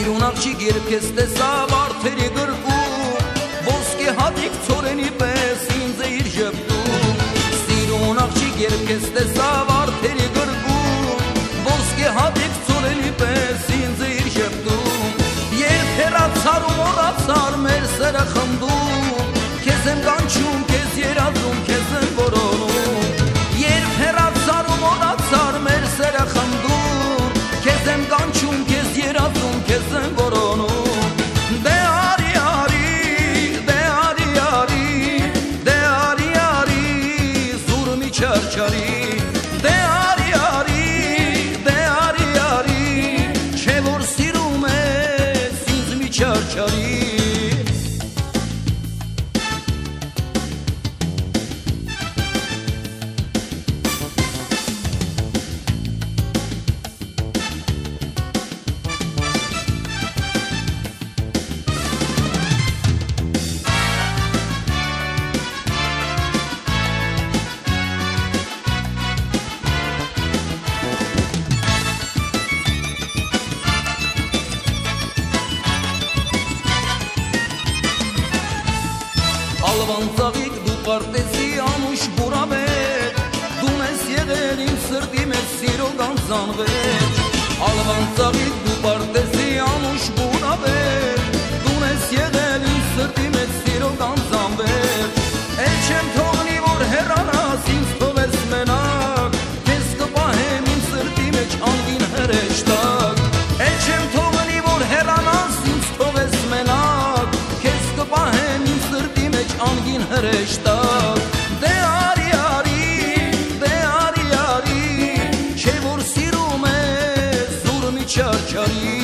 Սիրուն աղջիկ երբ քեզ տեսա վարդերի գրկում, ոսկե հատիկ ծորենի պես ինձ է իր ժպտում։ Սիրուն աղջիկ երբ քեզ տեսա վարդերի գրկում, ոսկե հատիկ ծորենի պես ինձ է իր ժպտում։ Երբ հեռացար ու մոռացար մեր սերը խմդում, քեզ եմ կանչում, քեզ երազում, քեզ եմ որոնում։ Երբ հեռացար ու մոռացար մեր սերը խմդում, քեզ եմ կանչում, քեզ երազում, քեզ եմ որոնում։ Դե արի արի, դե արի արի, դե արի արի, զուր մի չարչարի։ Դե արի արի, դե արի արի, չէ որ սիրում ես ինձ մի չարչարի։ Ալվան ծաղիկ դու պարտեզի անուշ բուրավետ, դու ես եղել իմ սրտի մեջ սիրո գանձանվետ։ Ալվան ծաղիկ դու պարտեզի անուշ բուրավետ, դու ես եղել իմ սրտի մեջ սիրո գանձանվետ։ Էլ չեմ թողնի որ հեռանաս ինձ թողես մենակ, քեզ կպահեմ իմ սրտի մեջ անգին հրեշտակ։ Էլ չեմ թողնի որ հեռանաս ինձ թողես մենակ, քեզ կպահեմ իմ սրտի մեջ անգին հրեշտակ։ Դե արի արի, դե արի արի, չէ որ սիրում ես զուր մի չարչարի։